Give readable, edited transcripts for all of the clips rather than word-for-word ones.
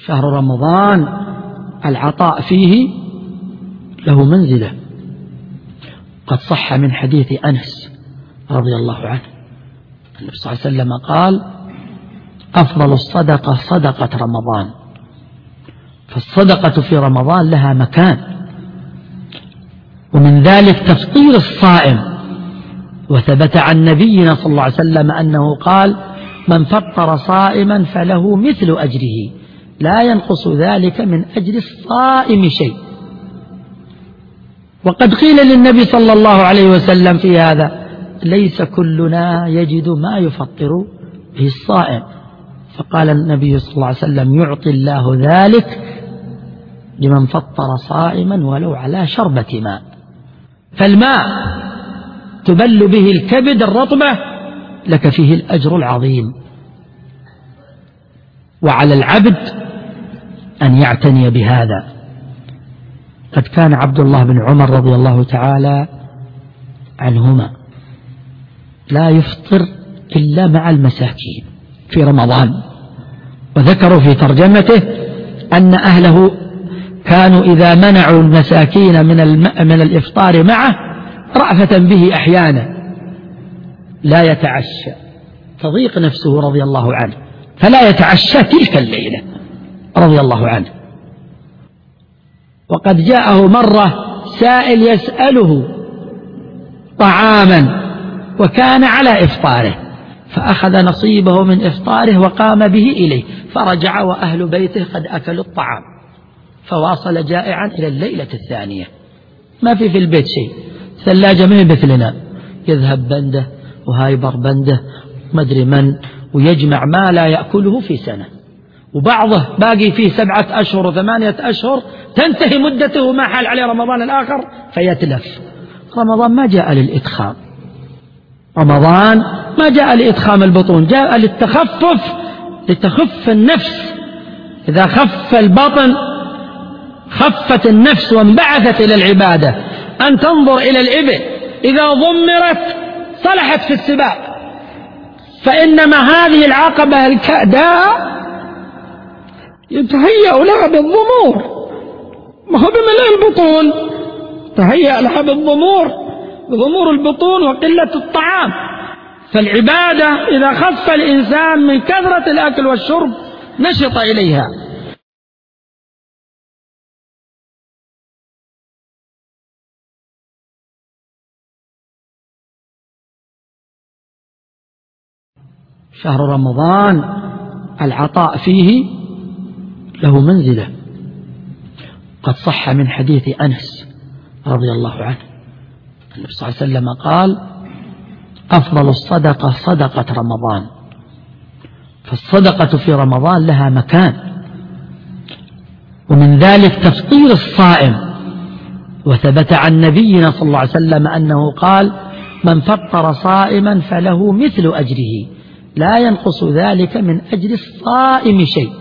شهر رمضان العطاء فيه له منزلة. قد صح من حديث أنس رضي الله عنه النبي صلى الله عليه وسلم قال: أفضل الصدقة صدقة رمضان. فالصدقة في رمضان لها مكان، ومن ذلك تفطير الصائم. وثبت عن نبينا صلى الله عليه وسلم أنه قال: من فطر صائما فله مثل أجره لا ينقص ذلك من أجر الصائم شيء. وقد قيل للنبي صلى الله عليه وسلم في هذا: ليس كلنا يجد ما يفطر به الصائم. فقال النبي صلى الله عليه وسلم: يعطي الله ذلك لمن فطر صائما ولو على شربة ماء. فالماء تبل به الكبد الرطبة لك فيه الأجر العظيم. وعلى العبد أن يعتني بهذا. قد كان عبد الله بن عمر رضي الله تعالى عنهما لا يفطر إلا مع المساكين في رمضان. وذكروا في ترجمته أن أهله كانوا إذا منعوا المساكين من الإفطار معه رأفة به أحيانا لا يتعشى، تضيق نفسه رضي الله عنه، فلا يتعشى تلك الليلة رضي الله عنه. وقد جاءه مرة سائل يسأله طعاما وكان على إفطاره، فأخذ نصيبه من إفطاره وقام به إليه، فرجع وأهل بيته قد أكلوا الطعام، فواصل جائعا إلى الليلة الثانية. ما في البيت شيء، ثلاجة ما مثلنا، يذهب بنده وهايبر بنده مدري من، ويجمع ما لا يأكله في سنة، وبعضه باقي فيه 7 أشهر و8 أشهر تنتهي مدته وما حال عليه رمضان الآخر فيتلف. رمضان ما جاء للإدخام، رمضان ما جاء لإدخام البطون، جاء للتخفف، لتخف النفس. إذا خف البطن خفت النفس وانبعثت إلى العبادة. أن تنظر إلى الإبل إذا ضمرت صلحت في السباق، فإنما هذه العقبة الكأداء يتهيأ لها بالضمور، ما هو بملء البطون، تهيأ لها بضمور البطون وقلة الطعام. فالعبادة إذا خف الإنسان من كثرة الأكل والشرب نشط إليها. شهر رمضان العطاء فيه له منزلة. قد صح من حديث أنس رضي الله عنه النبي صلى الله عليه وسلم قال: أفضل الصدقة صدقة رمضان. فالصدقة في رمضان لها مكان، ومن ذلك تفطير الصائم. وثبت عن نبينا صلى الله عليه وسلم أنه قال: من فطر صائما فله مثل أجره لا ينقص ذلك من أجر الصائم شيء.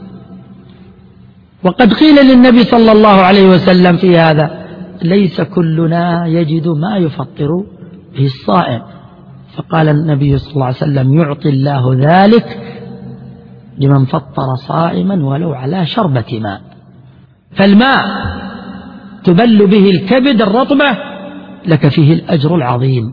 وقد قيل للنبي صلى الله عليه وسلم في هذا: ليس كلنا يجد ما يفطر به الصائم. فقال النبي صلى الله عليه وسلم: يعطي الله ذلك لمن فطر صائما ولو على شربة ماء. فالماء تبل به الكبد الرطبة لك فيه الأجر العظيم.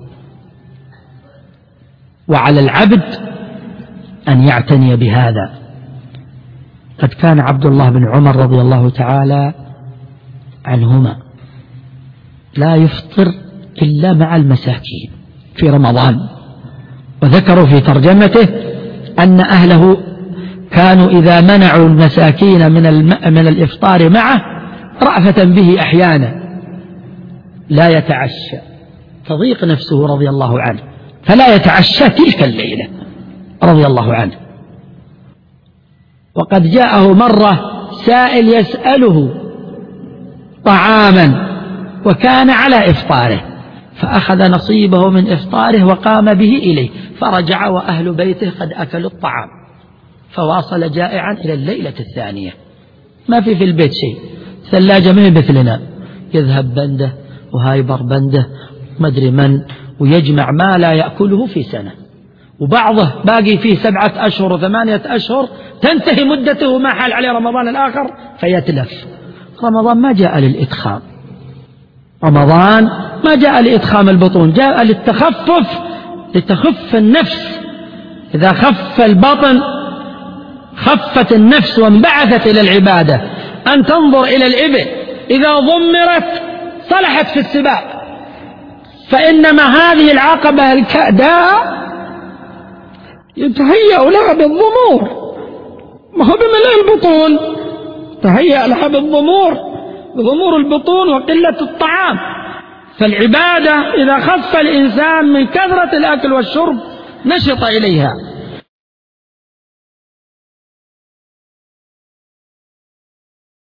وعلى العبد أن يعتني بهذا. قد كان عبد الله بن عمر رضي الله تعالى عنهما لا يفطر إلا مع المساكين في رمضان. وذكروا في ترجمته أن أهله كانوا إذا منعوا المساكين من الإفطار معه رأفة به أحيانا لا يتعشى، تضيق نفسه رضي الله عنه، فلا يتعشى تلك الليلة رضي الله عنه. وقد جاءه مرة سائل يسأله طعاما وكان على إفطاره، فأخذ نصيبه من إفطاره وقام به إليه، فرجع وأهل بيته قد أكلوا الطعام، فواصل جائعا إلى الليلة الثانية. ما في البيت شيء، ثلاجة ما مثلنا، يذهب بنده وهايبر بنده مدري من، ويجمع ما لا يأكله في سنة، وبعضه باقي فيه 7 أشهر و8 أشهر تنتهي مدته وما حال عليه رمضان الآخر فيتلف. رمضان ما جاء للإدخام، رمضان ما جاء لإدخام البطون، جاء للتخفف، لتخف النفس. إذا خف البطن خفت النفس وانبعثت إلى العبادة. أن تنظر إلى الإبل إذا ضمرت صلحت في السباق، فإنما هذه العقبة الكأداء يتهيأ لها بالضمور، ما هو بملء البطون، تهيأ لها بالضمور، بضمور البطون وقلة الطعام. فالعبادة إذا خف الإنسان من كثرة الأكل والشرب نشط إليها.